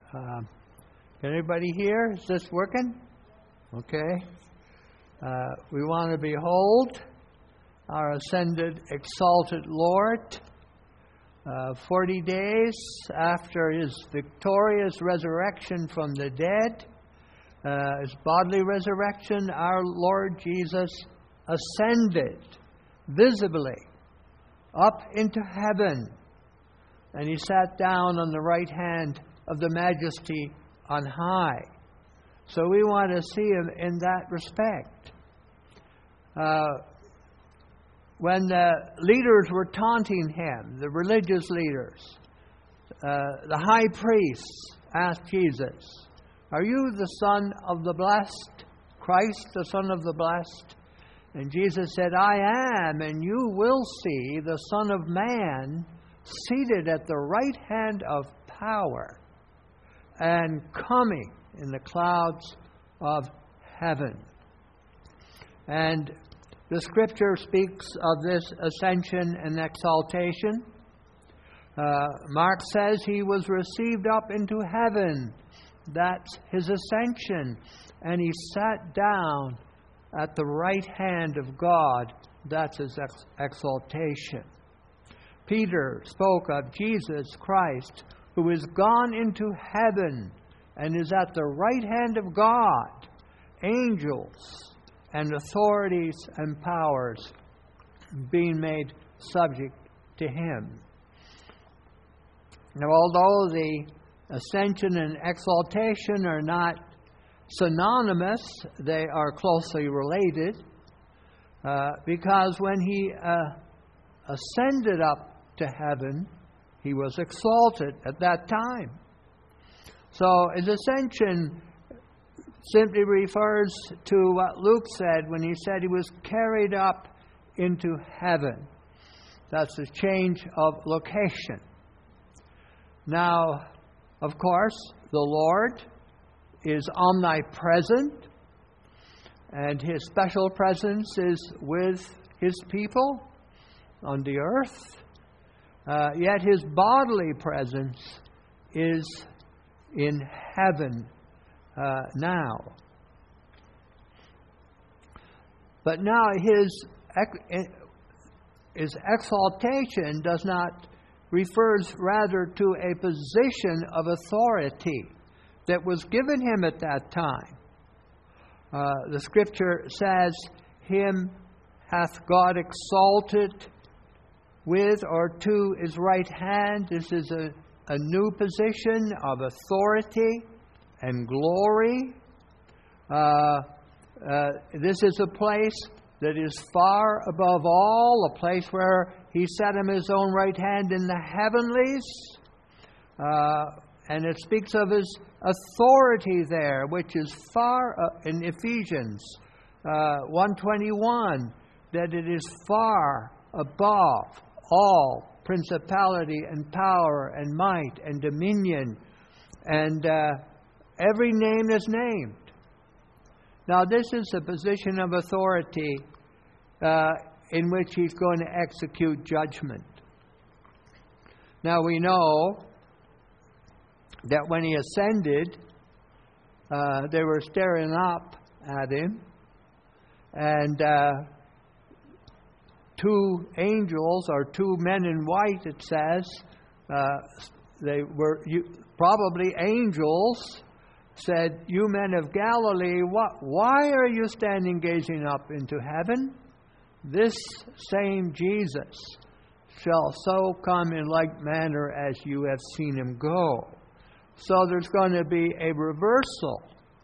Can anybody hear? Is this working? Okay. We want to behold our ascended, exalted Lord. 40 days after His victorious resurrection from the dead, His bodily resurrection, our Lord Jesus ascended visibly up into heaven, and He sat down on the right hand of the Majesty on high. So we want to see Him in that respect. When the leaders were taunting Him, the religious leaders, the high priests asked Jesus, "Are you the Son of the Blessed, Christ, the Son of the Blessed?" And Jesus said, "I am, and you will see the Son of Man seated at the right hand of power and coming in the clouds of heaven." And the Scripture speaks of this ascension and exaltation. Mark says He was received up into heaven. That's His ascension. And He sat down at the right hand of God. That's His exaltation. Peter spoke of Jesus Christ, who is gone into heaven and is at the right hand of God. Angels and authorities and powers being made subject to Him. Now, although the ascension and exaltation are not synonymous, they are closely related, because when He ascended up to heaven, He was exalted at that time. So His ascension simply refers to what Luke said when he said He was carried up into heaven. That's a change of location. Now, of course, the Lord is omnipresent, and His special presence is with His people on the earth. Yet His bodily presence is in heaven now. But now His exaltation refers rather to a position of authority that was given Him at that time. The Scripture says, "Him hath God exalted with or to His right hand." This is a new position of authority and glory. This is a place that is far above all, a place where He set Him His own right hand in the heavenlies. And it speaks of His authority there, which is far in Ephesians 1:21, that it is far above all principality and power and might and dominion, and every name is named. Now, this is a position of authority in which He's going to execute judgment. Now, we know that when He ascended, they were staring up at Him, and two angels, or two men in white, it says, they were probably angels, said, "You men of Galilee, why are you standing gazing up into heaven? This same Jesus shall so come in like manner as you have seen Him go." So there's going to be a reversal.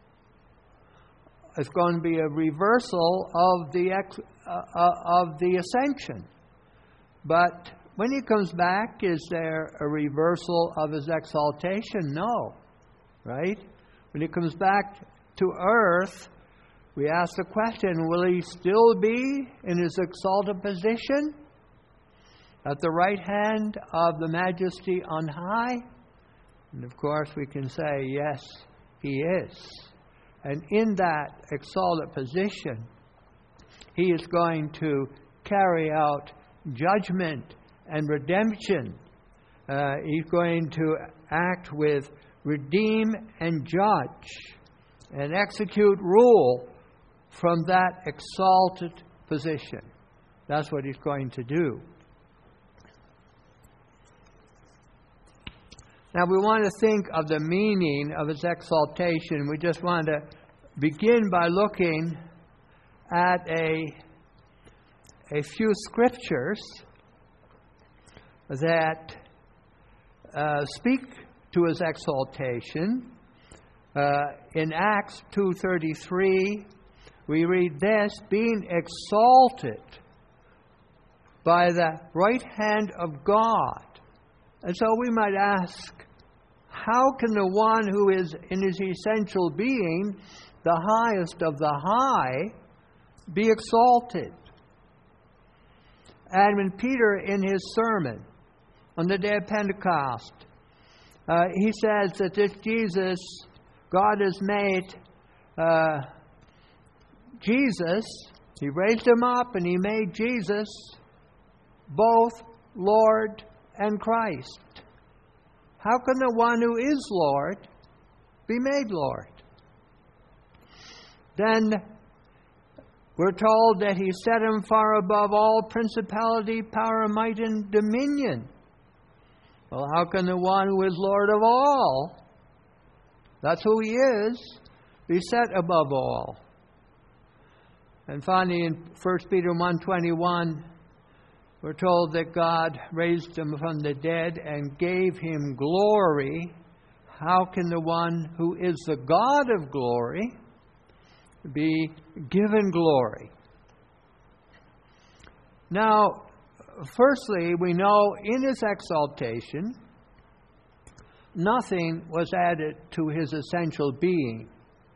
It's going to be a reversal of the ascension. But when He comes back, is there a reversal of His exaltation? No. Right? When He comes back to earth, we ask the question, will He still be in His exalted position at the right hand of the Majesty on high? And of course we can say, yes, He is. And in that exalted position, He is going to carry out judgment and redemption. He's going to act with redeem and judge and execute rule from that exalted position. That's what He's going to do. Now we want to think of the meaning of His exaltation. We just want to begin by looking at a few scriptures that speak to His exaltation. In Acts 2:33, we read this, being exalted by the right hand of God. And so we might ask, how can the one who is in his essential being, the highest of the high, be exalted? And when Peter, in his sermon on the day of Pentecost, he says that this Jesus, God has made Jesus, He raised Him up and He made Jesus both Lord and Christ. How can the one who is Lord be made Lord? Then we're told that He set Him far above all principality, power, might, and dominion. Well, how can the one who is Lord of all, that's who He is, be set above all? And finally, in 1 Peter 1:21, we're told that God raised Him from the dead and gave Him glory. How can the one who is the God of glory be given glory? Now, firstly, we know in His exaltation, nothing was added to His essential being,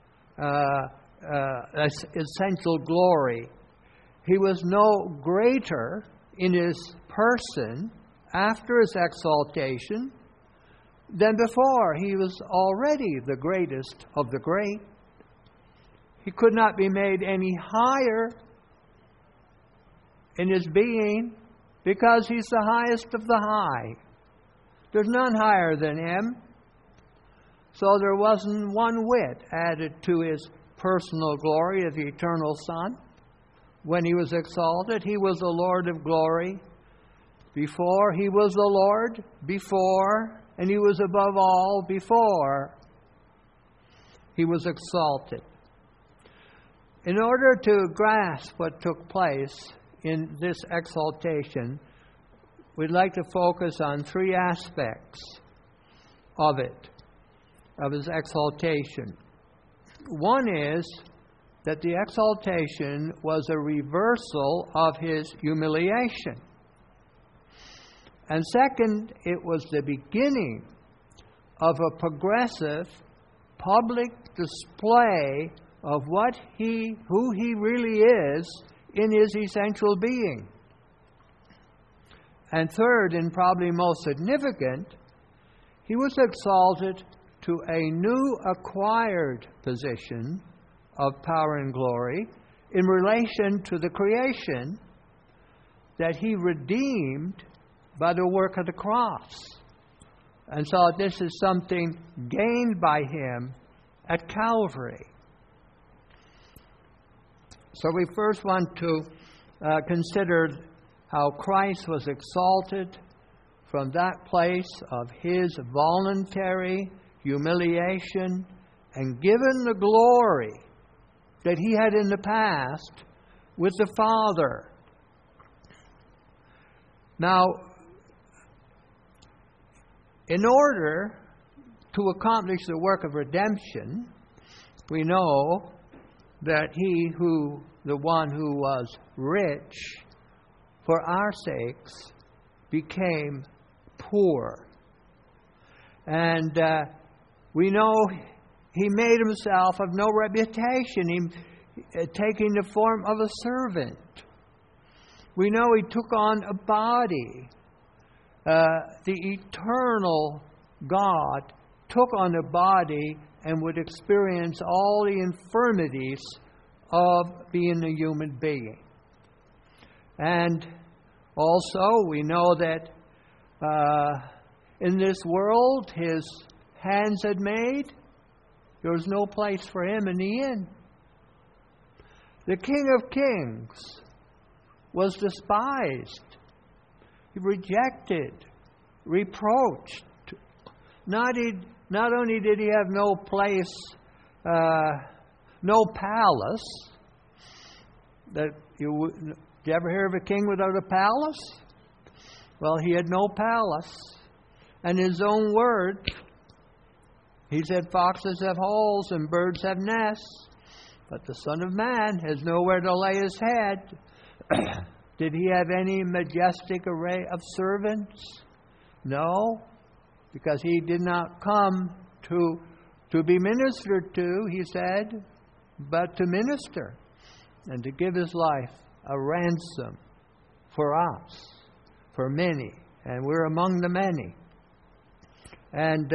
essential glory. He was no greater in His person after His exaltation than before. He was already the greatest of the great. He could not be made any higher in His being because He's the highest of the high. There's none higher than Him. So there wasn't one whit added to His personal glory of the eternal Son. When He was exalted, He was the Lord of glory. Before, He was the Lord. Before, and He was above all before He was exalted. In order to grasp what took place in this exaltation, we'd like to focus on three aspects of it, of His exaltation. One is that the exaltation was a reversal of His humiliation. And second, it was the beginning of a progressive public display of who He really is in His essential being. And third, and probably most significant, He was exalted to a new acquired position of power and glory in relation to the creation that He redeemed by the work of the cross. And so this is something gained by Him at Calvary. So we first want to consider how Christ was exalted from that place of His voluntary humiliation and given the glory that He had in the past with the Father. Now, in order to accomplish the work of redemption, we know that the one who was rich for our sakes became poor. And we know He made Himself of no reputation, taking the form of a servant. We know He took on a body. The eternal God took on a body and would experience all the infirmities of being a human being. And also we know that in this world His hands had made, there was no place for him in the inn. The King of Kings was despised, rejected, reproached. Not only did he have no place, no palace. Did you ever hear of a king without a palace? Well, he had no palace. And his own word, he said, foxes have holes and birds have nests, but the Son of Man has nowhere to lay his head. Did he have any majestic array of servants? No, because he did not come to be ministered to, he said, but to minister and to give his life a ransom for us, for many. And we're among the many. And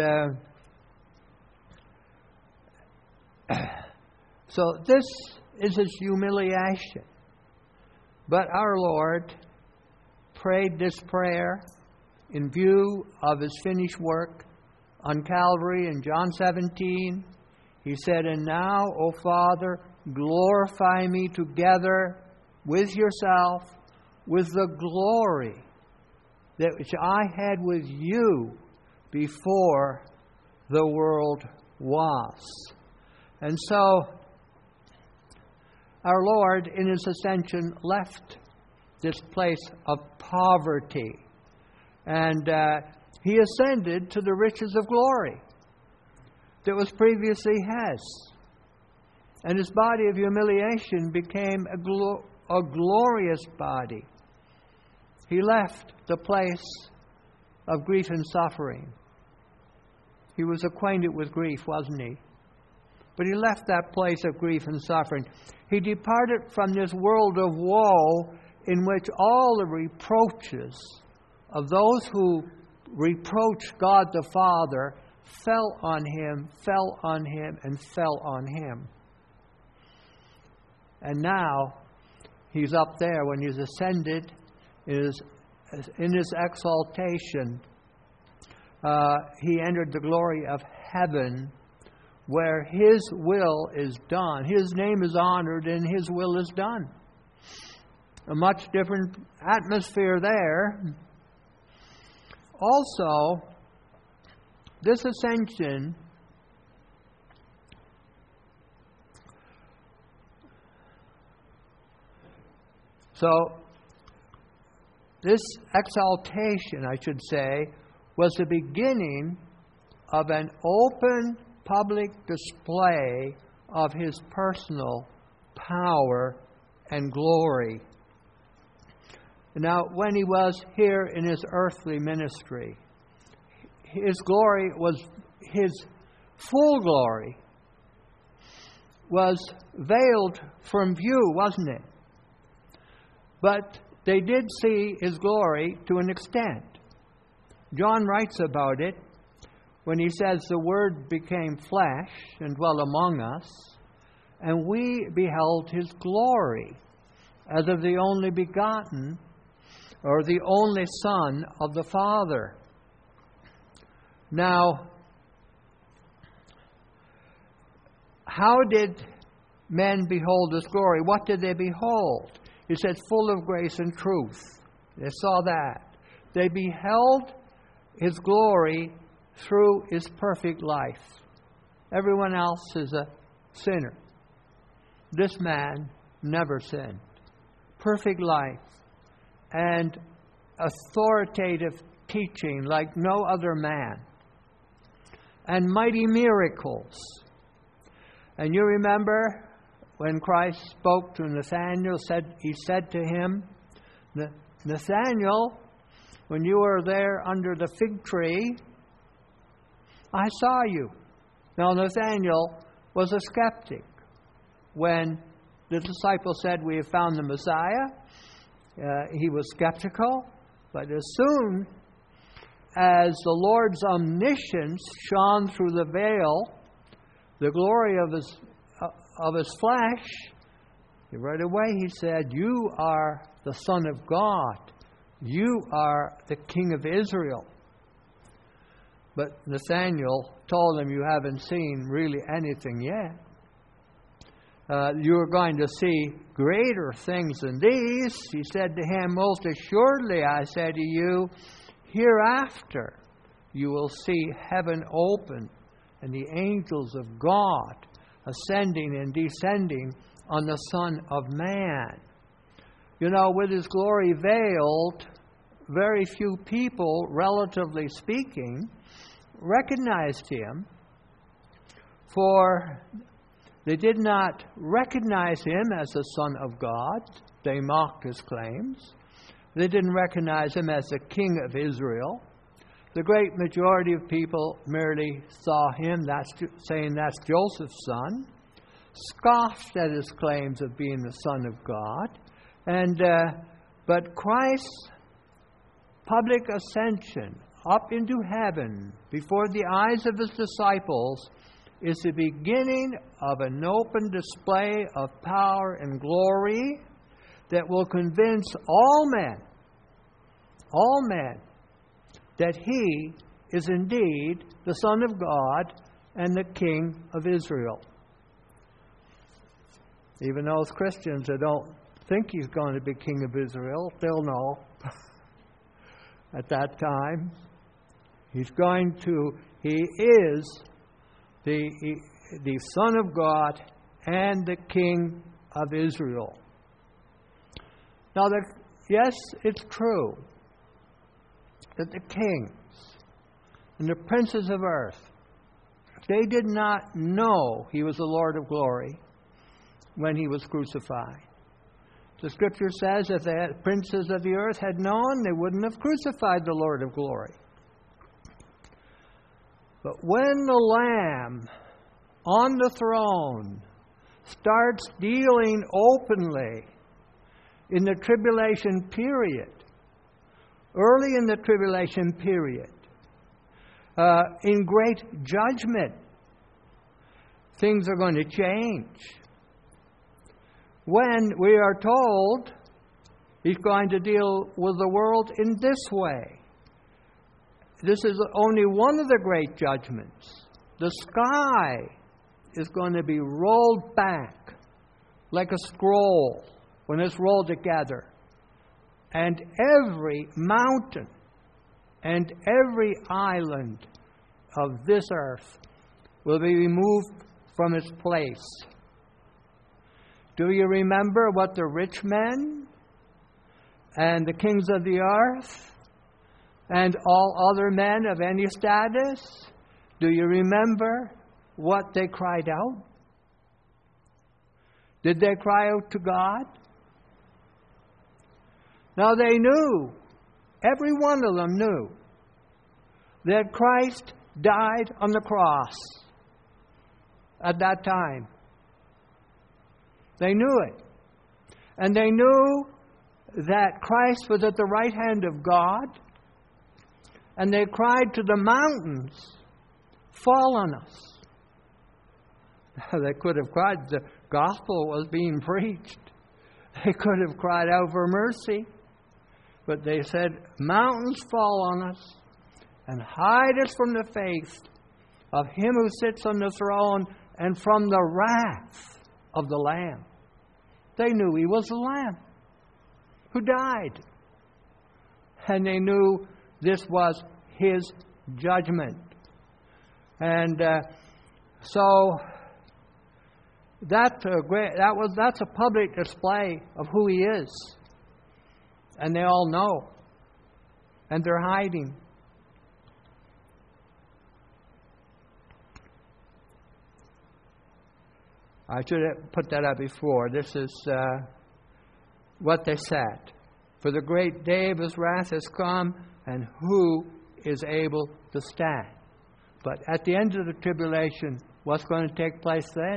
so this is his humiliation. But our Lord prayed this prayer in view of his finished work on Calvary in John 17. He said, "And now, O Father, glorify me together with yourself, with the glory that which I had with you before the world was." And so, our Lord, in his ascension, left this place of poverty. And he ascended to the riches of glory that was previously his. And his body of humiliation became a glorious body. He left the place of grief and suffering. He was acquainted with grief, wasn't he? But he left that place of grief and suffering. He departed from this world of woe in which all the reproaches of those who reproached God the Father fell on him, and fell on him. And now, he's up there when he's ascended, in his exaltation. He entered the glory of heaven, where his will is done. His name is honored and his will is done. A much different atmosphere there. Also, this ascension this exaltation, I should say, was the beginning of an open public display of his personal power and glory. Now, when he was here in his earthly ministry, his glory was, his full glory was veiled from view, wasn't it? But they did see his glory to an extent. John writes about it when he says, "The Word became flesh and dwelt among us, and we beheld his glory as of the only begotten," or the only Son of the Father. Now, how did men behold this glory? What did they behold? He says, full of grace and truth. They saw that. They beheld his glory through his perfect life. Everyone else is a sinner. This man never sinned. Perfect life and authoritative teaching like no other man. And mighty miracles. And you remember when Christ spoke to Nathanael, he said to him, "Nathanael, when you were there under the fig tree, I saw you." Now, Nathanael was a skeptic. When the disciples said, "We have found the Messiah," he was skeptical. But as soon as the Lord's omniscience shone through the veil, the glory of his flesh, right away he said, "You are the Son of God. You are the King of Israel." But Nathanael told him, you haven't seen really anything yet. You are going to see greater things than these. He said to him, most assuredly I say to you, hereafter you will see heaven open and the angels of God ascending and descending on the Son of Man. You know, with His glory veiled, very few people, relatively speaking, recognized Him, for they did not recognize Him as the Son of God. They mocked His claims. They didn't recognize Him as the King of Israel. The great majority of people merely saw Him, saying that's Joseph's son, scoffed at His claims of being the Son of God. But Christ's public ascension up into heaven before the eyes of His disciples is the beginning of an open display of power and glory that will convince all men, that He is indeed the Son of God and the King of Israel. Even those Christians that don't think He's going to be King of Israel, they'll know at that time. He is the Son of God and the King of Israel. Now, yes, it's true that the kings and the princes of earth, they did not know He was the Lord of glory when He was crucified. The Scripture says if the princes of the earth had known, they wouldn't have crucified the Lord of glory. But when the Lamb on the throne starts dealing openly in the tribulation period, early in the tribulation period, in great judgment, things are going to change. When we are told He's going to deal with the world in this way. This is only one of the great judgments. The sky is going to be rolled back like a scroll when it's rolled together. And every mountain and every island of this earth will be removed from its place. Do you remember what the rich men and the kings of the earth and all other men of any status, do you remember what they cried out? Did they cry out to God? Now they knew, every one of them knew, that Christ died on the cross at that time. They knew it. And they knew that Christ was at the right hand of God. And they cried to the mountains, fall on us. They could have cried. The gospel was being preached. They could have cried out for mercy. But they said, mountains fall on us and hide us from the face of Him who sits on the throne and from the wrath of the Lamb. They knew He was the Lamb who died. And they knew this was His judgment. And so that's a public display of who He is. And they all know. And they're hiding. I should have put that up before. This is what they said. For the great day of His wrath has come, and who is able to stand? But at the end of the tribulation, what's going to take place then?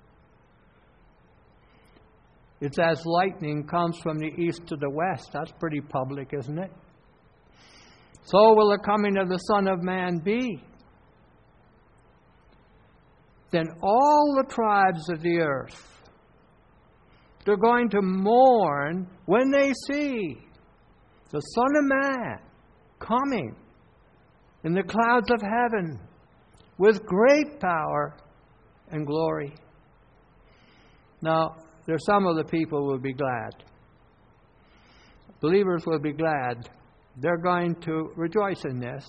It's as lightning comes from the east to the west. That's pretty public, isn't it? So will the coming of the Son of Man be. Then all the tribes of the earth, they're going to mourn when they see the Son of Man coming in the clouds of heaven with great power and glory. Now, there's some of the people who will be glad. Believers will be glad. They're going to rejoice in this.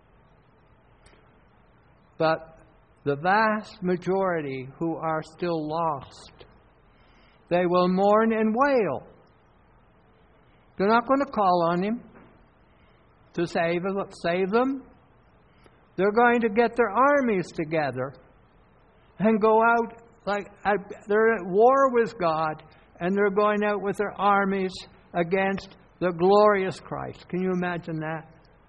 But the vast majority who are still lost, they will mourn and wail. They're not going to call on Him to save them. They're going to get their armies together and go out like they're at war with God, and they're going out with their armies against the glorious Christ. Can you imagine that?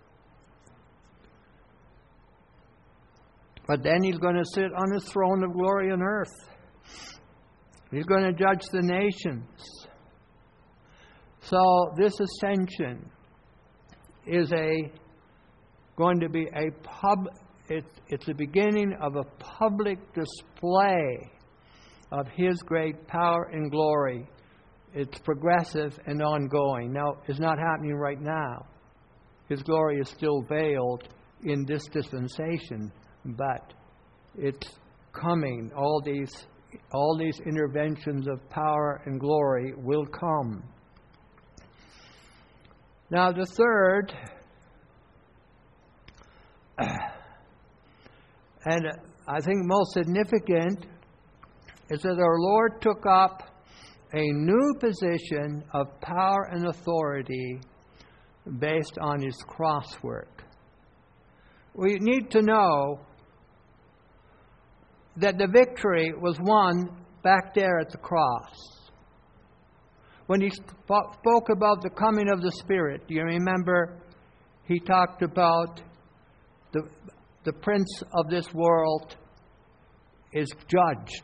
But then He's going to sit on His throne of glory on earth. He's going to judge the nations. So this ascension is going to be it's the beginning of a public display of His great power and glory. It's progressive and ongoing. Now, it's not happening right now. His glory is still veiled in this dispensation, but it's coming. All these interventions of power and glory will come. Now, the third, and I think most significant, is that our Lord took up a new position of power and authority based on His cross work. We need to know that the victory was won back there at the cross. When He spoke about the coming of the Spirit, do you remember He talked about the prince of this world is judged.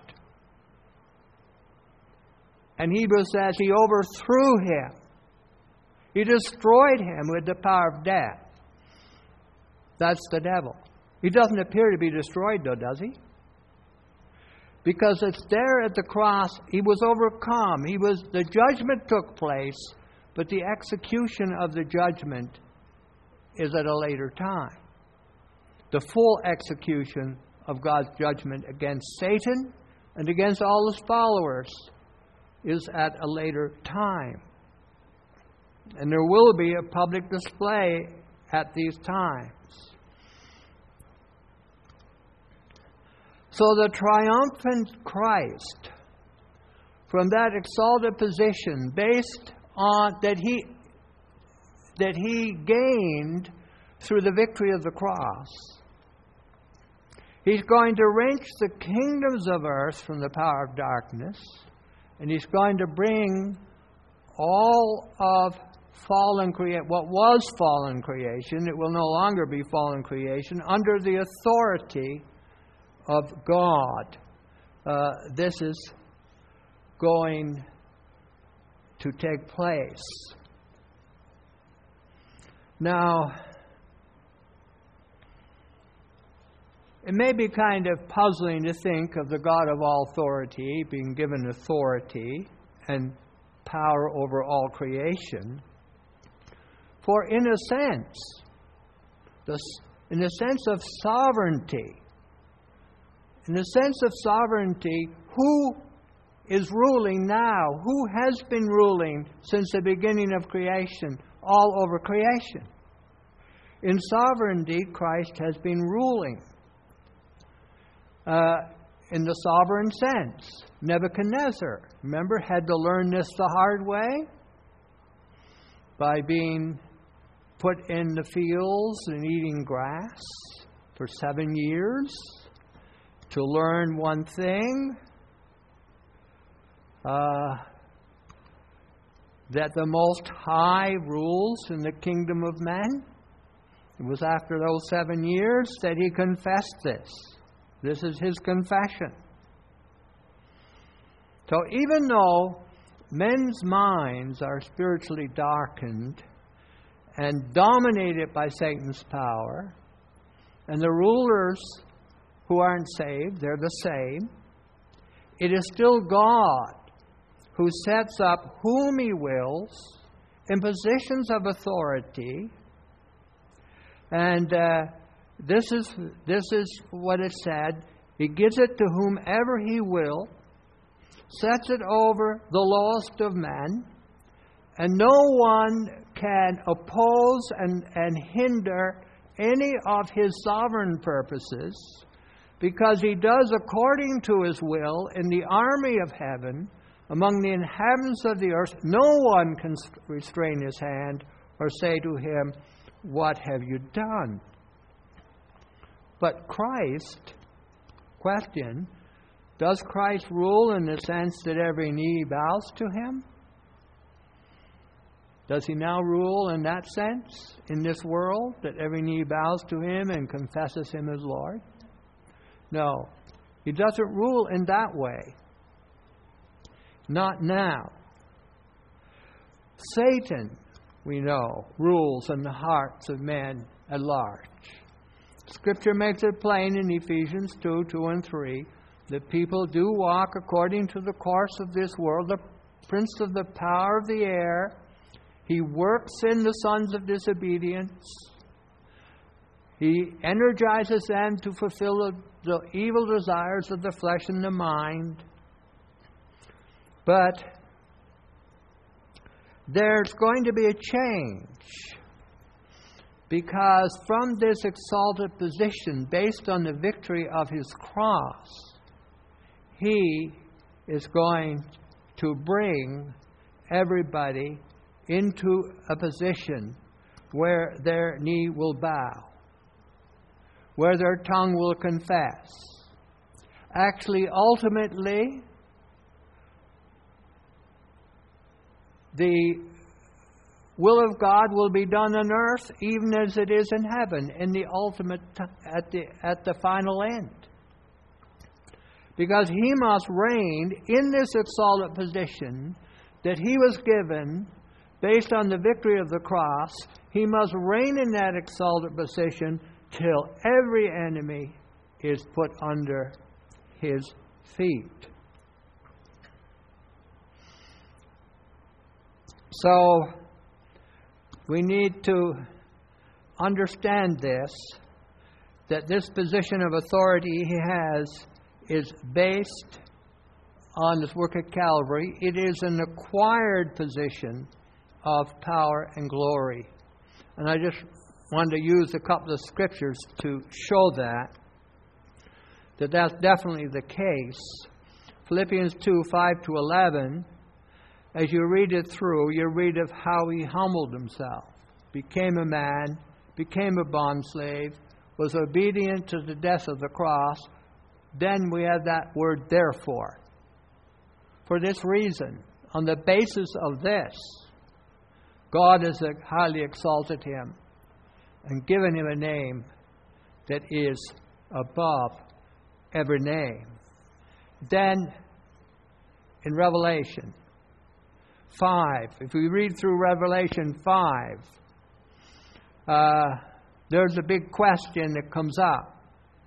And Hebrews says He overthrew him. He destroyed him with the power of death. That's the devil. He doesn't appear to be destroyed though, does he? Because it's there at the cross, He was overcome. The judgment took place, but the execution of the judgment is at a later time. The full execution of God's judgment against Satan and against all his followers is at a later time. And there will be a public display at these times. So the triumphant Christ, from that exalted position based on that he gained through the victory of the cross, He's going to wrench the kingdoms of earth from the power of darkness, and He's going to bring all of what was fallen creation, it will no longer be fallen creation, under the authority of God. This is going to take place. Now, it may be kind of puzzling to think of the God of all authority being given authority and power over all creation. For in a sense of sovereignty, who is ruling now? Who has been ruling since the beginning of creation, all over creation? In sovereignty, Christ has been ruling. In the sovereign sense. Nebuchadnezzar, remember, had to learn this the hard way by being put in the fields and eating grass for 7 years to learn one thing, that the Most High rules in the kingdom of men. It was after those 7 years that he confessed this. This is his confession. So even though men's minds are spiritually darkened and dominated by Satan's power, and the rulers who aren't saved, they're the same, it is still God who sets up whom He wills in positions of authority, and this is what it said. He gives it to whomever He will, sets it over the lowest of men, and no one can oppose and hinder any of His sovereign purposes, because He does according to His will in the army of heaven, among the inhabitants of the earth. No one can restrain His hand or say to Him, "What have you done?" But Christ, question, does Christ rule in the sense that every knee bows to Him? Does He now rule in that sense in this world, that every knee bows to Him and confesses Him as Lord? No. He doesn't rule in that way. Not now. Satan, we know, rules in the hearts of men at large. Scripture makes it plain in Ephesians 2 and 3, that people do walk according to the course of this world, the prince of the power of the air. He works in the sons of disobedience. He energizes them to fulfill the evil desires of the flesh and the mind. But there's going to be a change, because from this exalted position, based on the victory of His cross, He is going to bring everybody into a position where their knee will bow, where their tongue will confess. Actually, ultimately, the will of God will be done on earth even as it is in heaven in the ultimate, at the final end. Because He must reign in this exalted position that He was given based on the victory of the cross. He must reign in that exalted position till every enemy is put under His feet. So, we need to understand this, that this position of authority He has is based on His work at Calvary. It is an acquired position of power and glory. And I just wanted to use a couple of scriptures to show that that's definitely the case. Philippians 2:5-11. As you read it through, you read of how He humbled Himself, became a man, became a bondslave, was obedient to the death of the cross. Then we have that word therefore. For this reason, on the basis of this, God has highly exalted Him and given Him a name that is above every name. Then, in Revelation 5, if we read through Revelation 5, there's a big question that comes up.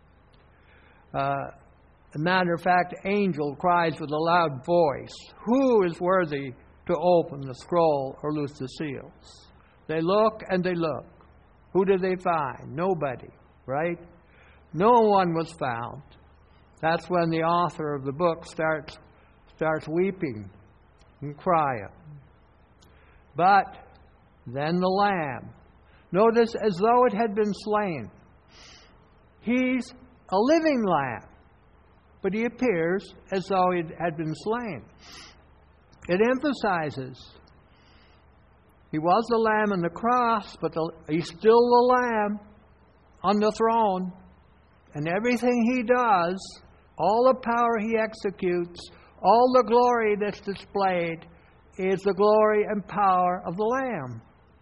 As a matter of fact, the angel cries with a loud voice, "Who is worthy to open the scroll or loose the seals?" They look and they look. Who did they find? Nobody, right? No one was found. That's when the author of the book starts weeping and crying. But then the Lamb, notice as though it had been slain. He's a living Lamb, but He appears as though it had been slain. It emphasizes He was the Lamb on the cross, but He's still the Lamb on the throne. And everything He does, all the power He executes, all the glory that's displayed, is the glory and power of the Lamb.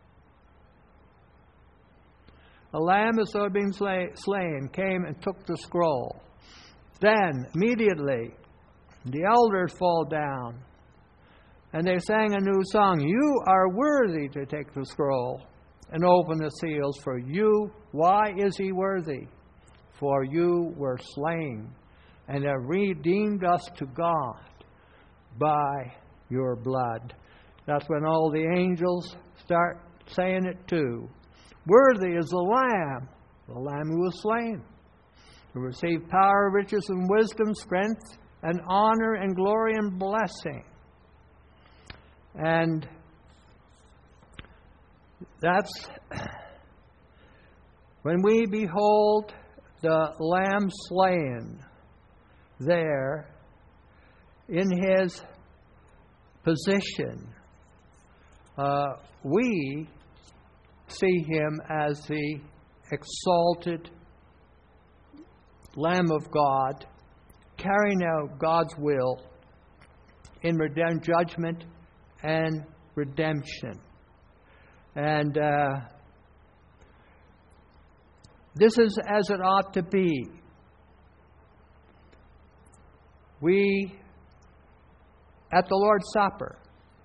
The Lamb, as though it had been slain, came and took the scroll. Then, immediately, the elders fall down, and they sang a new song. "You are worthy to take the scroll and open the seals, for you." Why is He worthy? "For you were slain and have redeemed us to God by your blood." That's when all the angels start saying it too. Worthy is the Lamb the Lamb who was slain, who received power, riches, and wisdom, strength, and honor, and glory, and blessing. And that's when we behold the Lamb slain there in His position, we see Him as the exalted Lamb of God, carrying out God's will in judgment and redemption. And this is as it ought to be. We, at the Lord's Supper,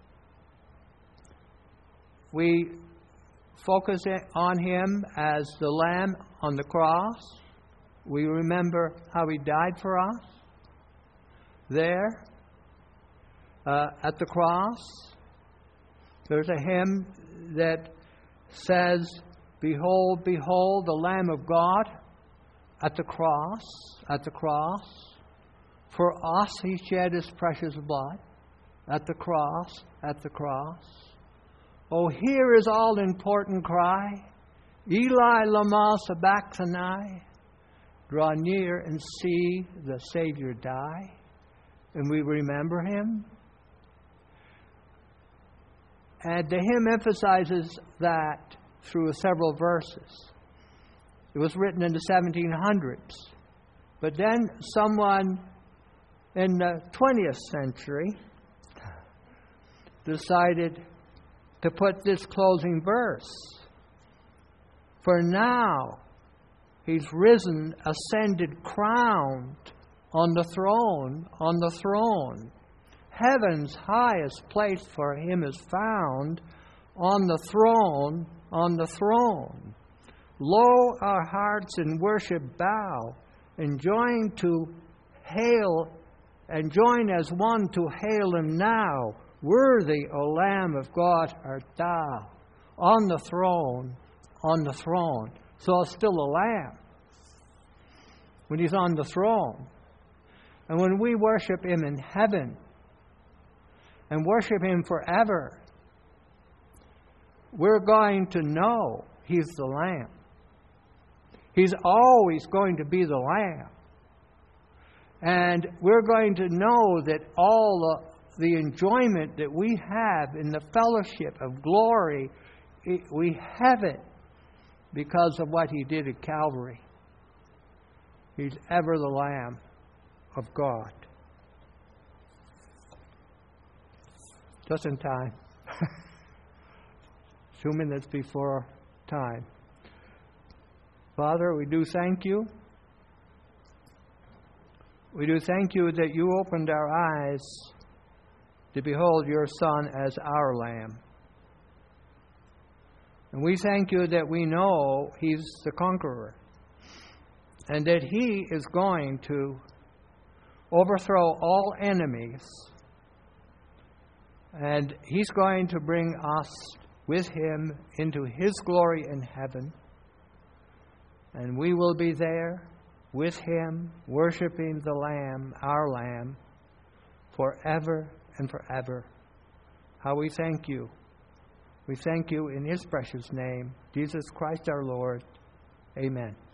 we focus on Him as the Lamb on the cross. We remember how He died for us there at the cross. There's a hymn that says, "Behold, behold, the Lamb of God at the cross, at the cross. For us He shed His precious blood at the cross, at the cross. Oh, hear His all-important cry, Eli lama sabachthani. Draw near and see the Savior die." And we remember Him. And the hymn emphasizes that through several verses. It was written in the 1700s. But then someone in the 20th century decided to put this closing verse. For now He's risen, ascended, crowned on the throne, on the throne. Heaven's highest place for Him is found on the throne, on the throne. Lo, our hearts in worship bow, and join as one to hail Him now. Worthy, O Lamb of God, art Thou. On the throne, on the throne. So it's still a lamb when He's on the throne. And when we worship Him in heaven and worship Him forever, we're going to know He's the Lamb. He's always going to be the Lamb. And we're going to know that all the enjoyment that we have in the fellowship of glory, we have it because of what He did at Calvary. He's ever the Lamb of God. Just in time. 2 minutes before time. Father, we do thank You. We do thank You that You opened our eyes to behold Your Son as our Lamb. And we thank You that we know He's the conqueror, and that He is going to overthrow all enemies, and He's going to bring us with Him into His glory in heaven, and we will be there with Him, worshiping the Lamb, our Lamb, forever and forever. How we thank You. We thank You in His precious name, Jesus Christ our Lord. Amen.